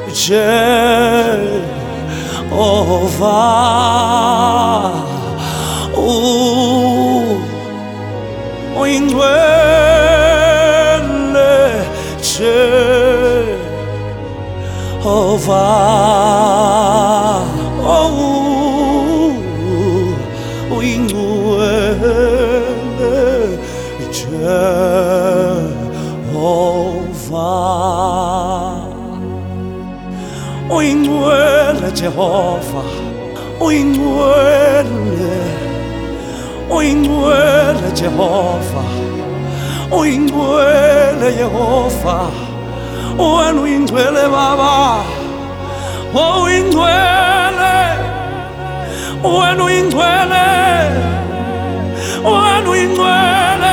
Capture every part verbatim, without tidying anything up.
Jehovah, oh, uyingcwele Jehovah, oh, uyingcwele Jehovah, uyingcwele Jehovah, uyingcwele, uyingcwele Jehovah, uyingcwele Yehova, wena uyingcwele Baba, oh uyingcwele, wena uyingcwele, wena uyingcwele,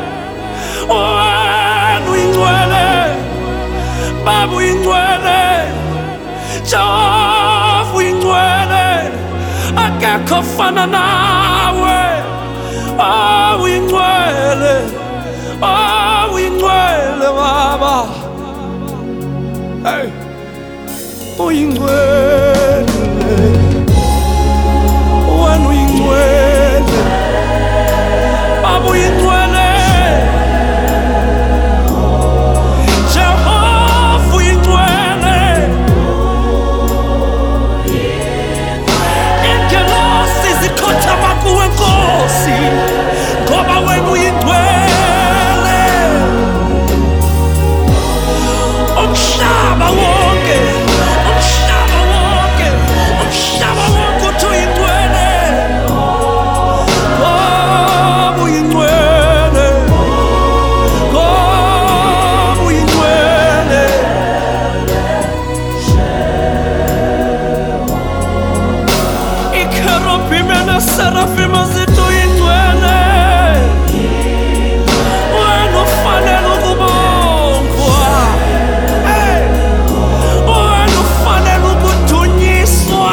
wena uyingcwele, Baba uyingcwele, Jehova uyingcwele, akekho fana nawe, oh uyingcwele, oh uyingcwele Baba, hey, uyingcwele, wena uyingcwele, Baba uyingcwele, Jehova uyingcwele, ingelosi zikhothama kuwe Nkosi, ngoba wena uyingcwele, umhlaba wonke, umhlaba wonke, umhlaba wonke uthi uyingcwele, ngoba uyingcwele, ngoba uyingcwele, ikerubim neserafim zithi uyingcwele, wena ufanele ukubongwa, hey, wena ufanele ukudunyiswa,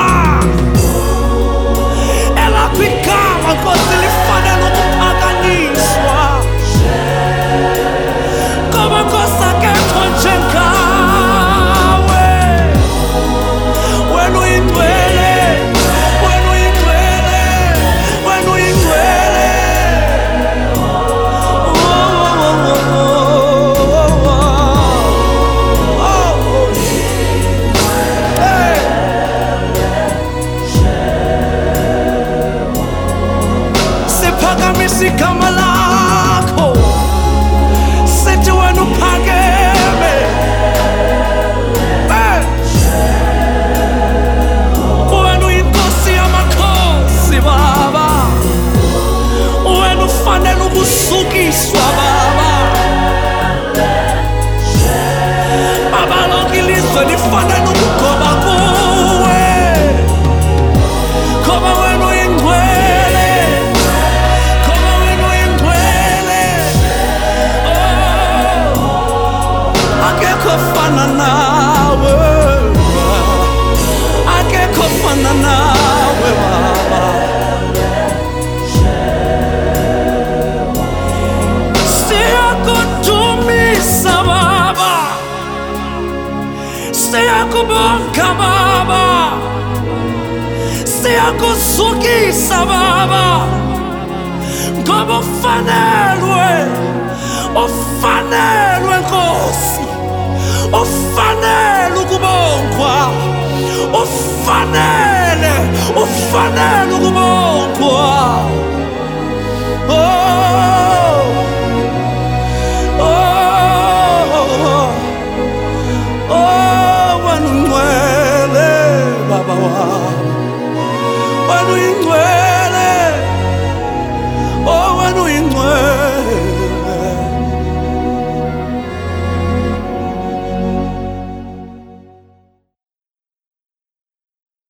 elakho igama Nkosi lifanele ukuphakanyiswa, ngoba Nkosi akekho njengawe, wena uyingcwele, wena uyingcwele, wena uyingcwele, oh, oh, oh, oh, oh, hey. Siphakamisa igama lakho, sithi wena uphakeme, hey. Wena uyinkosi yamakhosi Baba, wena ufanele ukusukiswa Baba, Baba lonke ilizwe lifanele ukugoma kuwe, ngoba wena uyingcwele, ngoba wena uyingcwele, oh, akekho fana nawe, akekho fana nawe Baba, siyakudumisa Baba, siyakubonga Baba, siyakusukisa Baba, ngoba ufanelwe, ufanelwe Nkosi, ufanele ukuba